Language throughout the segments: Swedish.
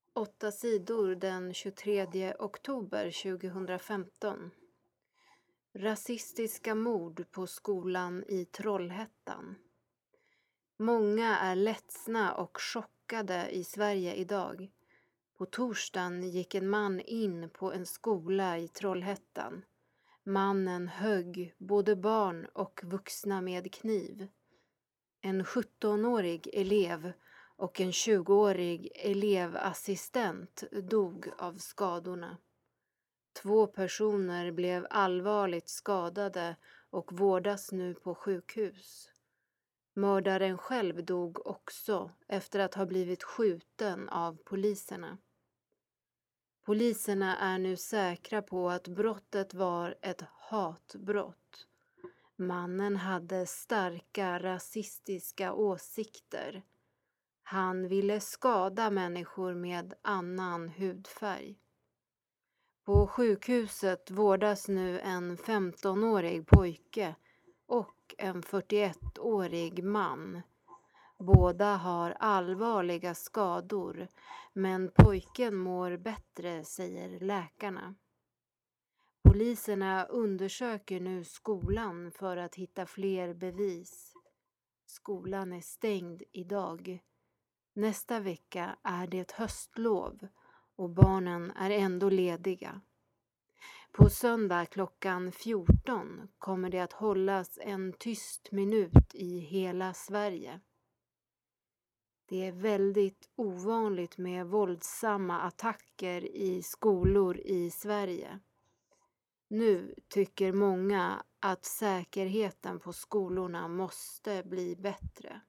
8 sidor den 23 oktober 2015. Rasistiska mord på skolan i Trollhättan. Många är ledsna och chockade i Sverige idag. På torsdagen gick en man in på en skola i Trollhättan. Mannen högg både barn och vuxna med kniv. En 17-årig elev och en 20-årig elevassistent dog av skadorna. 2 personer blev allvarligt skadade och vårdas nu på sjukhus. Mördaren själv dog också efter att ha blivit skjuten av poliserna. Poliserna är nu säkra på att brottet var ett hatbrott. Mannen hade starka rasistiska åsikter. Han ville skada människor med annan hudfärg. På sjukhuset vårdas nu en 15-årig pojke och en 41-årig man. Båda har allvarliga skador, men pojken mår bättre, säger läkarna. Poliserna undersöker nu skolan för att hitta fler bevis. Skolan är stängd idag. Nästa vecka är det höstlov och barnen är ändå lediga. På söndag klockan 14 kommer det att hållas en tyst minut i hela Sverige. Det är väldigt ovanligt med våldsamma attacker i skolor i Sverige. Nu tycker många att säkerheten på skolorna måste bli bättre.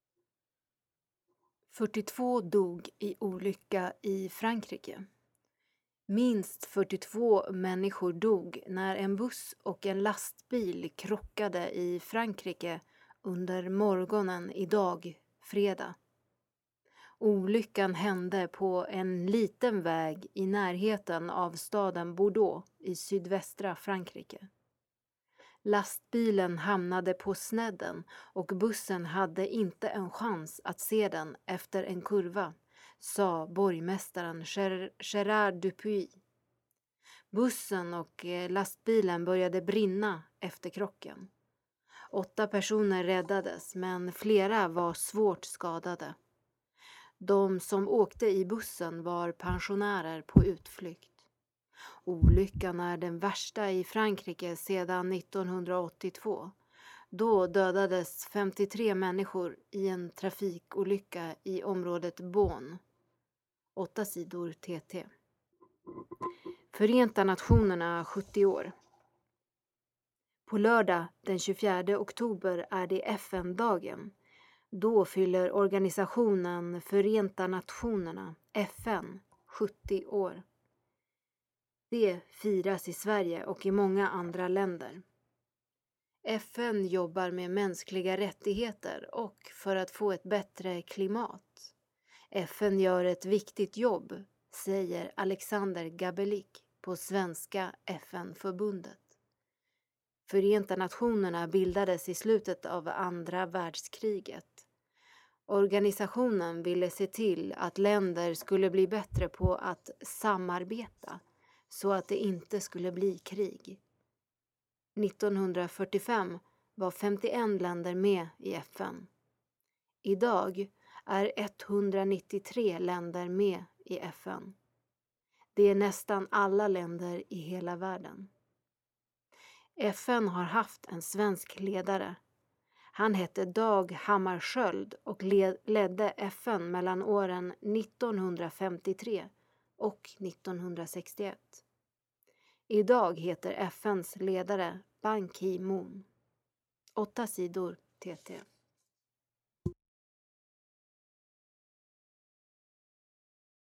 42 dog i olycka i Frankrike. Minst 42 människor dog när en buss och en lastbil krockade i Frankrike under morgonen idag, fredag. Olyckan hände på en liten väg i närheten av staden Bordeaux i sydvästra Frankrike. Lastbilen hamnade på snedden och bussen hade inte en chans att se den efter en kurva, sa borgmästaren Gérard Dupuy. Bussen och lastbilen började brinna efter krocken. 8 personer räddades, men flera var svårt skadade. De som åkte i bussen var pensionärer på utflykt. Olyckan är den värsta i Frankrike sedan 1982. Då dödades 53 människor i en trafikolycka i området Beaune. 8 sidor TT. Förenta nationerna 70 år. På lördag den 24 oktober är det FN-dagen. Då fyller organisationen Förenta nationerna, FN, 70 år. Det firas i Sverige och i många andra länder. FN jobbar med mänskliga rättigheter och för att få ett bättre klimat. FN gör ett viktigt jobb, säger Alexander Gabelik på svenska FN-förbundet. Förenta nationerna bildades i slutet av andra världskriget. Organisationen ville se till att länder skulle bli bättre på att samarbeta så att det inte skulle bli krig. 1945 var 51 länder med i FN. Idag är 193 länder med i FN. Det är nästan alla länder i hela världen. FN har haft en svensk ledare. Han hette Dag Hammarskjöld och ledde FN mellan åren 1953 och 1961. Idag heter FNs ledare Ban Ki-moon. 8 sidor TT.